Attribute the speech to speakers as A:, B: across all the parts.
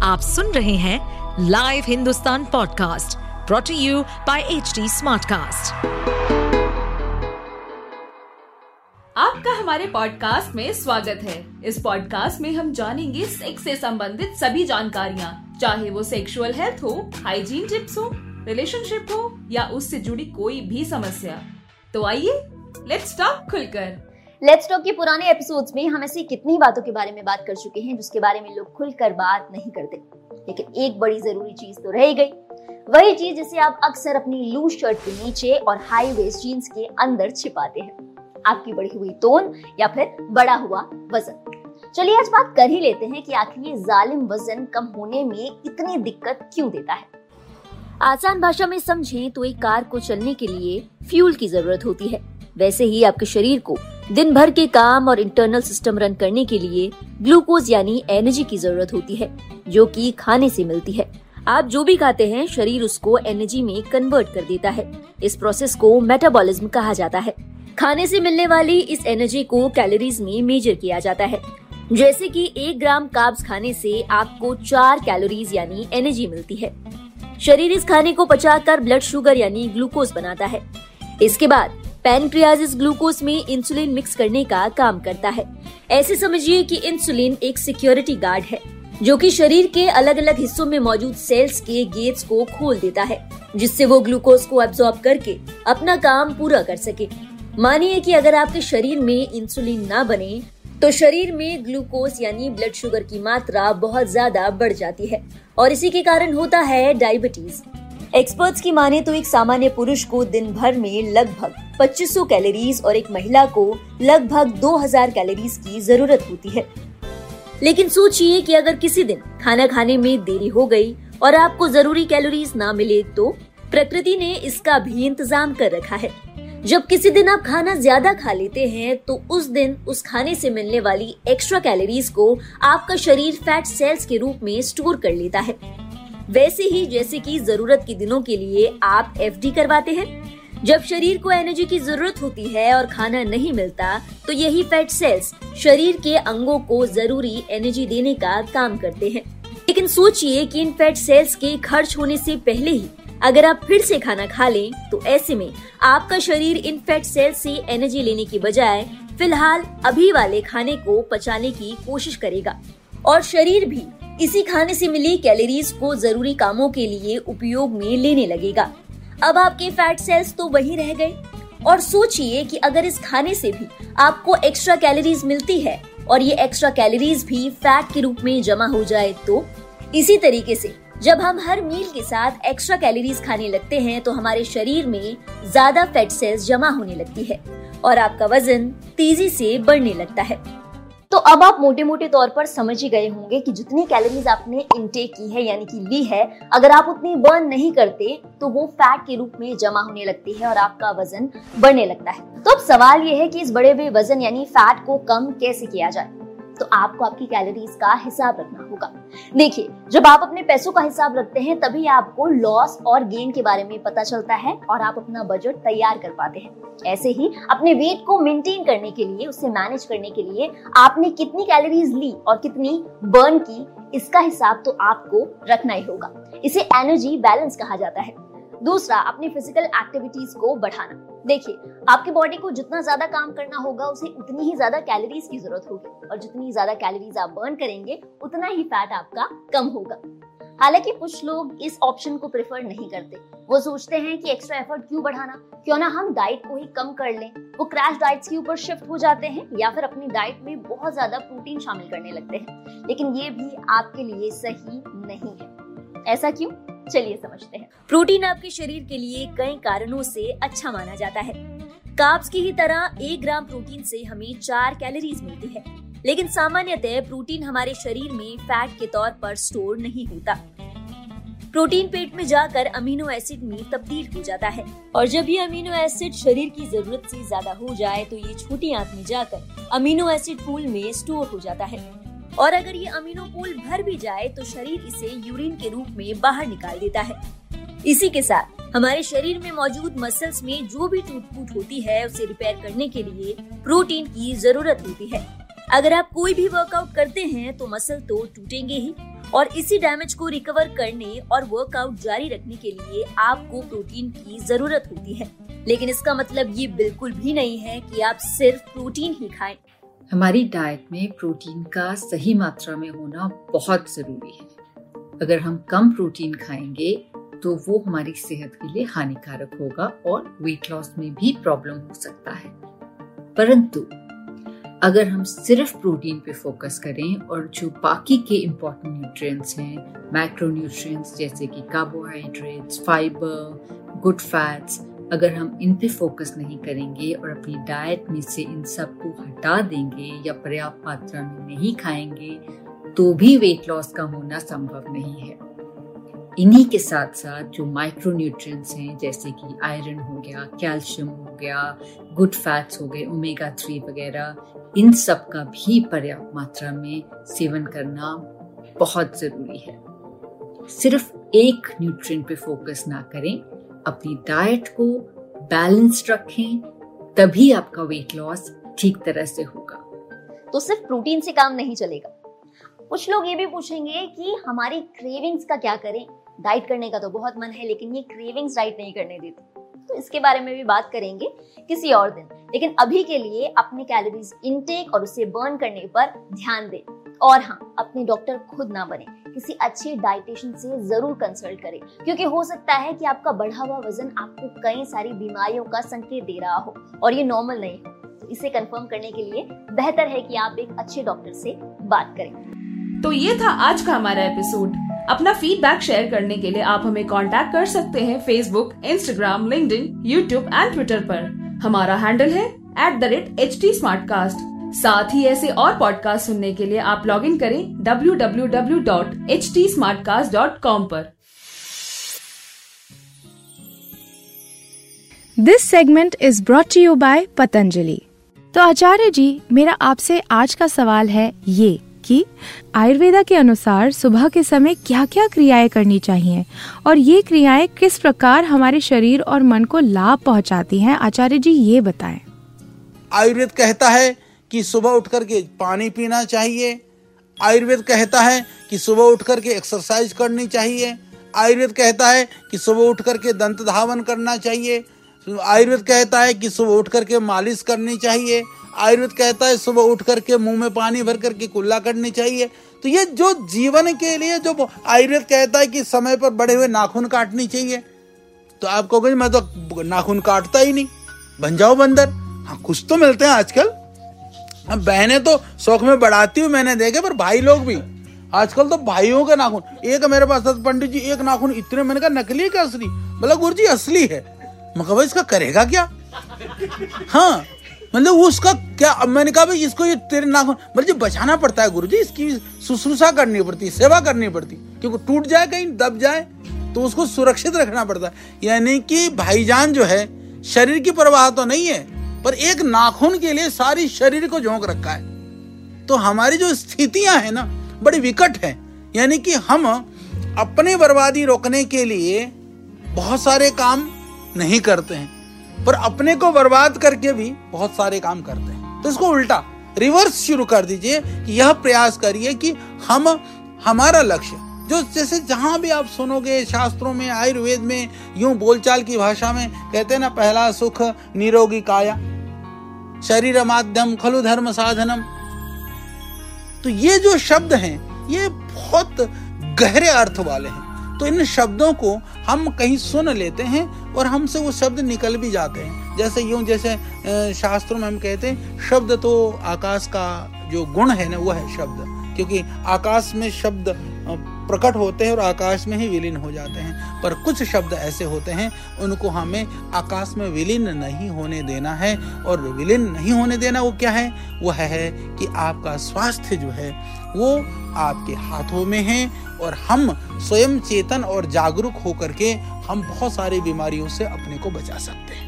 A: आप सुन रहे हैं live Hindustan podcast brought to you by HD smartcast.
B: आपका हमारे पॉडकास्ट में स्वागत है। इस पॉडकास्ट में हम जानेंगे सेक्स से संबंधित सभी जानकारियाँ, चाहे वो सेक्सुअल हेल्थ हो, हाइजीन टिप्स हो, रिलेशनशिप हो या उससे जुड़ी कोई भी समस्या। तो आइए लेट्स टॉक खुलकर।
C: लेट्स टॉक के पुराने एपिसोड्स में हम ऐसी कितनी बातों के बारे में बात कर चुके हैं जिसके बारे में लोग खुलकर बात नहीं करते, लेकिन एक बड़ी जरूरी चीज तो रह गई, वही चीज जिसे आप अक्सर अपनी लूज शर्ट के नीचे और हाई वेस्ट जीन्स के अंदर छिपाते हैं, आपकी बढ़ी हुई तोन या फिर बढ़ा हुआ वजन। चलिए आज बात कर ही लेते हैं कि आखिर ये जालिम वजन कम होने में इतनी दिक्कत क्यों देता है। आसान भाषा में समझें तो एक कार को चलने के लिए फ्यूल की जरूरत होती है, वैसे ही आपके शरीर को दिन भर के काम और इंटरनल सिस्टम रन करने के लिए ग्लूकोज यानी एनर्जी की जरूरत होती है, जो कि खाने से मिलती है। आप जो भी खाते हैं शरीर उसको एनर्जी में कन्वर्ट कर देता है। इस प्रोसेस को मेटाबॉलिज्म कहा जाता है। खाने से मिलने वाली इस एनर्जी को कैलोरीज में मेजर किया जाता है। जैसे कि 1 ग्राम कार्ब्स खाने से आपको 4 कैलोरीज यानी एनर्जी मिलती है। शरीर इस खाने को पचाकर ब्लड शुगर यानी ग्लूकोज बनाता है। इसके बाद पैनक्रियाज इस ग्लूकोज में इंसुलिन मिक्स करने का काम करता है। ऐसे समझिए कि इंसुलिन एक सिक्योरिटी गार्ड है, जो कि शरीर के अलग अलग हिस्सों में मौजूद सेल्स के गेट्स को खोल देता है, जिससे वो ग्लूकोज को एब्जॉर्ब करके अपना काम पूरा कर सके। मानिए कि अगर आपके शरीर में इंसुलिन ना बने तो शरीर में ग्लूकोज यानी ब्लड शुगर की मात्रा बहुत ज्यादा बढ़ जाती है और इसी के कारण होता है डायबिटीज। एक्सपर्ट्स की माने तो एक सामान्य पुरुष को दिन भर में लगभग 2500 कैलोरीज और एक महिला को लगभग 2000 कैलोरीज की जरूरत होती है। लेकिन सोचिए कि अगर किसी दिन खाना खाने में देरी हो गई और आपको जरूरी कैलोरीज ना मिले तो प्रकृति ने इसका भी इंतजाम कर रखा है। जब किसी दिन आप खाना ज्यादा खा लेते हैं तो उस दिन उस खाने से मिलने वाली एक्स्ट्रा कैलोरीज को आपका शरीर फैट सेल्स के रूप में स्टोर कर लेता है। वैसे ही जैसे कि जरूरत के दिनों के लिए आप FD करवाते हैं, जब शरीर को एनर्जी की जरूरत होती है और खाना नहीं मिलता तो यही फैट सेल्स शरीर के अंगों को जरूरी एनर्जी देने का काम करते हैं। लेकिन सोचिए कि इन फैट सेल्स के खर्च होने से पहले ही अगर आप फिर से खाना खा लें तो ऐसे में आपका शरीर इन फैट सेल्स से एनर्जी लेने की बजाय फिलहाल अभी वाले खाने को पचाने की कोशिश करेगा और शरीर भी इसी खाने से मिली कैलोरीज को जरूरी कामों के लिए उपयोग में लेने लगेगा। अब आपके फैट सेल्स तो वहीं रह गए और सोचिए कि अगर इस खाने से भी आपको एक्स्ट्रा कैलोरीज मिलती है और ये एक्स्ट्रा कैलोरीज भी फैट के रूप में जमा हो जाए तो इसी तरीके से जब हम हर मील के साथ एक्स्ट्रा कैलोरीज खाने लगते हैं तो हमारे शरीर में ज्यादा फैट सेल्स जमा होने लगती है और आपका वजन तेजी से बढ़ने लगता है। तो अब आप मोटे मोटे तौर पर समझ ही गए होंगे कि जितनी कैलोरीज आपने इनटेक की है यानी कि ली है, अगर आप उतनी बर्न नहीं करते तो वो फैट के रूप में जमा होने लगती है और आपका वजन बढ़ने लगता है। तो अब सवाल ये है कि इस बढ़े हुए वजन यानी फैट को कम कैसे किया जाए। तो आपको आपकी कैलोरीज का हिसाब रखना होगा। देखिए, जब आप अपने पैसों का हिसाब रखते हैं तभी आपको लॉस और गेन के बारे में पता चलता है और आप अपना बजट तैयार कर पाते हैं। ऐसे ही अपने वेट को मेंटेन करने के लिए, उसे मैनेज करने के लिए आपने कितनी कैलोरीज ली और कितनी बर्न की, इसका हिसाब तो आपको रखना ही होगा। इसे एनर्जी बैलेंस कहा जाता है। दूसरा, अपनी फिजिकल एक्टिविटीज को बढ़ाना। देखिए, आपके बॉडी को जितना ज्यादा काम करना होगा उसे उतनी ही ज्यादा कैलोरीज की जरूरत होगी और जितनी ज्यादा कैलोरीज आप बर्न करेंगे उतना ही फैट आपका कम होगा। हालांकि कुछ लोग इस ऑप्शन को प्रेफर नहीं करते। वो सोचते हैं कि एक्स्ट्रा एफर्ट क्यों बढ़ाना, क्यों ना हम डाइट को ही कम कर लें। वो क्रैश डाइट्स के ऊपर शिफ्ट हो जाते हैं या फिर अपनी डाइट में बहुत ज्यादा प्रोटीन शामिल करने लगते हैं। लेकिन ये भी आपके लिए सही नहीं है। ऐसा क्यों? चलिए समझते हैं। प्रोटीन आपके शरीर के लिए कई कारणों से अच्छा माना जाता है। कार्ब्स की ही तरह 1 ग्राम प्रोटीन से हमें 4 कैलोरीज मिलती है, लेकिन सामान्यतः प्रोटीन हमारे शरीर में फैट के तौर पर स्टोर नहीं होता। प्रोटीन पेट में जाकर अमीनो एसिड में तब्दील हो जाता है और जब ये अमीनो एसिड शरीर की जरूरत से ज्यादा हो जाए तो ये छोटी आंत में जाकर अमीनो एसिड पूल में स्टोर हो जाता है और अगर ये अमीनो पूल भर भी जाए तो शरीर इसे यूरिन के रूप में बाहर निकाल देता है। इसी के साथ हमारे शरीर में मौजूद मसल्स में जो भी टूट फूट होती है उसे रिपेयर करने के लिए प्रोटीन की जरूरत होती है। अगर आप कोई भी वर्कआउट करते हैं तो मसल तो टूटेंगे ही और इसी डैमेज को रिकवर करने और वर्कआउट जारी रखने के लिए आपको प्रोटीन की जरूरत होती है। लेकिन इसका मतलब ये बिल्कुल भी नहीं है कि आप सिर्फ प्रोटीन ही खाएं।
D: हमारी डाइट में प्रोटीन का सही मात्रा में होना बहुत जरूरी है। अगर हम कम प्रोटीन खाएंगे तो वो हमारी सेहत के लिए हानिकारक होगा और वेट लॉस में भी प्रॉब्लम हो सकता है। परंतु अगर हम सिर्फ प्रोटीन पे फोकस करें और जो बाकी के इम्पोर्टेंट न्यूट्रिएंट्स हैं, मैक्रो न्यूट्रिएंट्स जैसे कि कार्बोहाइड्रेट्स, फाइबर, गुड फैट्स, अगर हम इन पे फोकस नहीं करेंगे और अपनी डाइट में से इन सब को हटा देंगे या पर्याप्त मात्रा में नहीं खाएंगे तो भी वेट लॉस का होना संभव नहीं है। इन्हीं के साथ साथ जो माइक्रो न्यूट्रिएंट्स हैं जैसे कि आयरन हो गया, कैल्शियम हो गया, गुड फैट्स हो गए, ओमेगा 3 वगैरह, इन सब का भी पर्याप्त मात्रा में सेवन करना बहुत जरूरी है। सिर्फ एक न्यूट्रिएंट पे फोकस ना करें, अपनी डाइट को बैलेंस्ड रखें, तभी आपका वेट लॉस ठीक तरह से होगा।
C: तो सिर्फ प्रोटीन से काम नहीं चलेगा। कुछ लोग ये भी पूछेंगे कि हमारी क्रेविंग्स का क्या करें? डाइट करने का तो बहुत मन है लेकिन ये क्रेविंग्स डाइट नहीं करने देती। तो इसके बारे में भी बात करेंगे किसी और दिन। लेकिन अभी के लिए अपने कैलोरीज इनटेक और उसे बर्न करने पर ध्यान दें। और हाँ, अपने डॉक्टर खुद ना बने, किसी अच्छे डाइटिशियन से जरूर कंसल्ट करें, क्योंकि हो सकता है कि आपका बढ़ा हुआ वजन आपको कई सारी बीमारियों का संकेत दे रहा हो और ये नॉर्मल नहीं हो। तो इसे कंफर्म करने के लिए बेहतर है कि आप एक अच्छे डॉक्टर से बात करें।
B: तो ये था आज का हमारा एपिसोड। अपना फीडबैक शेयर करने के लिए आप हमें कांटेक्ट कर सकते हैं Facebook, Instagram, LinkedIn, YouTube and Twitter पर। हमारा हैंडल है @HT Smartcast। साथ ही ऐसे और पॉडकास्ट सुनने के लिए आप लॉग इन करें www.htsmartcast.com पर।
E: This segment is brought to you by Patanjali. तो आचार्य जी, मेरा आपसे आज का सवाल है ये कि आयुर्वेदा के अनुसार सुबह के समय क्या क्या क्रियाएं करनी चाहिए और ये क्रियाएं किस प्रकार हमारे शरीर और मन को लाभ पहुंचाती हैं? आचार्य जी ये बताएं।
F: आयुर्वेद कहता है कि सुबह उठ करके पानी पीना चाहिए। आयुर्वेद कहता है कि सुबह उठ करके एक्सरसाइज करनी चाहिए। आयुर्वेद कहता है कि सुबह उठ करके दंत धावन करना चाहिए। आयुर्वेद कहता है कि सुबह उठ करके मालिश करनी चाहिए। आयुर्वेद कहता है सुबह उठ करके मुंह में पानी भर करके कुल्ला करनी चाहिए। तो ये जो जीवन के लिए जो आयुर्वेद कहता है कि समय पर बड़े हुए नाखून काटनी चाहिए, तो आप कहोगे मैं तो नाखून काटता ही नहीं, बन जाओ बंदर। हाँ, कुछ तो मिलते हैं आजकल। अब बहनें तो शौक में बढ़ाती हूँ मैंने देखे, पर भाई लोग भी आजकल तो भाइयों के नाखून, एक मेरे पास पंडित जी एक नाखून इतने, मैंने कहा नकली है क्या असली? बोला गुरुजी असली है। मैं कहा इसका करेगा क्या? हाँ, मतलब उसका क्या? अब मैंने कहा भाई इसको ये तेरे नाखून मतलब बचाना पड़ता है गुरुजी, इसकी शुश्रूषा करनी पड़ती, सेवा करनी पड़ती, क्योंकि टूट जाए कहीं दब जाए तो उसको सुरक्षित रखना पड़ता है। यानी कि भाईजान जो है शरीर की परवाह तो नहीं है, पर एक नाखून के लिए सारी शरीर को झोंक रखा है। तो हमारी जो स्थितियां हैं ना बड़ी विकट है। यानी कि हम अपने बर्बादी रोकने के लिए बहुत सारे काम नहीं करते हैं, पर अपने को बर्बाद करके भी बहुत सारे काम करते हैं। तो इसको उल्टा रिवर्स शुरू कर दीजिए कि यह प्रयास करिए कि हम हमारा लक्ष्य जो जैसे जहां भी आप सुनोगे शास्त्रों में, आयुर्वेद में, यूं बोलचाल की भाषा में कहते हैं ना, पहला सुख निरोगी काया, शरीर माध्यम खलु धर्म साधनम। तो ये जो शब्द हैं ये बहुत गहरे अर्थ वाले हैं। तो इन शब्दों को हम कहीं सुन लेते हैं और हमसे वो शब्द निकल भी जाते हैं। जैसे यूं जैसे शास्त्रों में हम कहते हैं शब्द तो आकाश का जो गुण है ना वो है शब्द, क्योंकि आकाश में शब्द प्रकट होते हैं और आकाश में ही विलीन हो जाते हैं। पर कुछ शब्द ऐसे होते हैं उनको हमें आकाश में विलीन नहीं होने देना है। और विलीन नहीं होने देना वो क्या है? वो है कि आपका स्वास्थ्य जो है वो आपके हाथों में है और हम स्वयं चेतन और जागरूक होकर के हम बहुत सारी बीमारियों से अपने को बचा सकते हैं।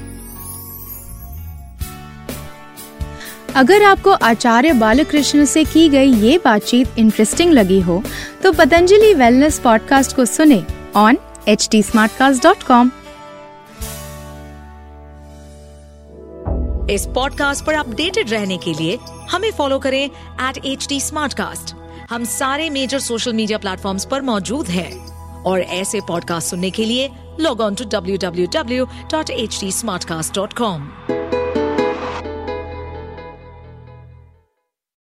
E: अगर आपको आचार्य बालकृष्ण से की गई ये बातचीत इंटरेस्टिंग लगी हो तो पतंजलि वेलनेस पॉडकास्ट को सुने ऑन htsmartcast.com।
A: इस पॉडकास्ट पर अपडेटेड रहने के लिए हमें फॉलो करें @HT Smartcast। हम सारे मेजर सोशल मीडिया प्लेटफॉर्म्स पर मौजूद हैं और ऐसे पॉडकास्ट सुनने के लिए लॉग ऑन टू www.htsmartcast.com।